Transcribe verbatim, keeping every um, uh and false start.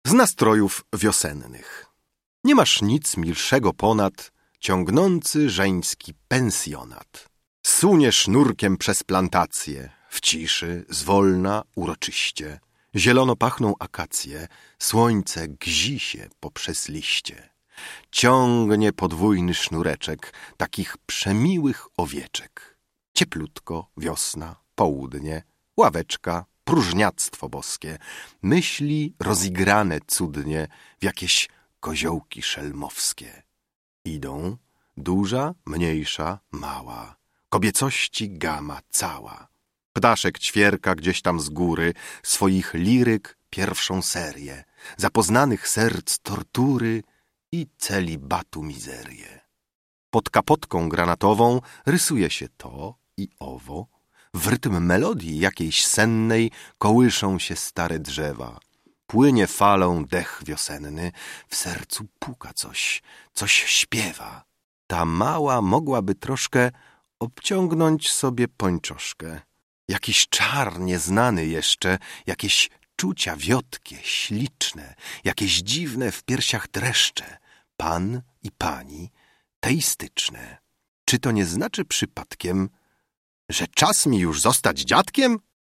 Z nastrojów wiosennych. Nie masz nic milszego ponad ciągnący żeński pensjonat. Sunie sznurkiem przez plantacje, w ciszy, zwolna, uroczyście. Zielono pachną akacje, słońce gzi się poprzez liście. Ciągnie podwójny sznureczek takich przemiłych owieczek. Cieplutko, wiosna, południe, ławeczka, próżniactwo boskie, myśli rozigrane cudnie w jakieś koziołki szelmowskie. Idą, duża, mniejsza, mała, kobiecości gama cała. Ptaszek ćwierka gdzieś tam z góry swoich liryk pierwszą serię, zapoznanych serc tortury i celibatu mizerię. Pod kapotką granatową rysuje się to i owo. W rytm melodii jakiejś sennej kołyszą się stare drzewa. Płynie falą dech wiosenny, w sercu puka coś, coś śpiewa. Ta mała mogłaby troszkę obciągnąć sobie pończoszkę. Jakiś czar nieznany jeszcze, jakieś czucia wiotkie, śliczne, jakieś dziwne w piersiach dreszcze, pan i pani, teistyczne. Czy to nie znaczy przypadkiem, że czas mi już zostać dziadkiem?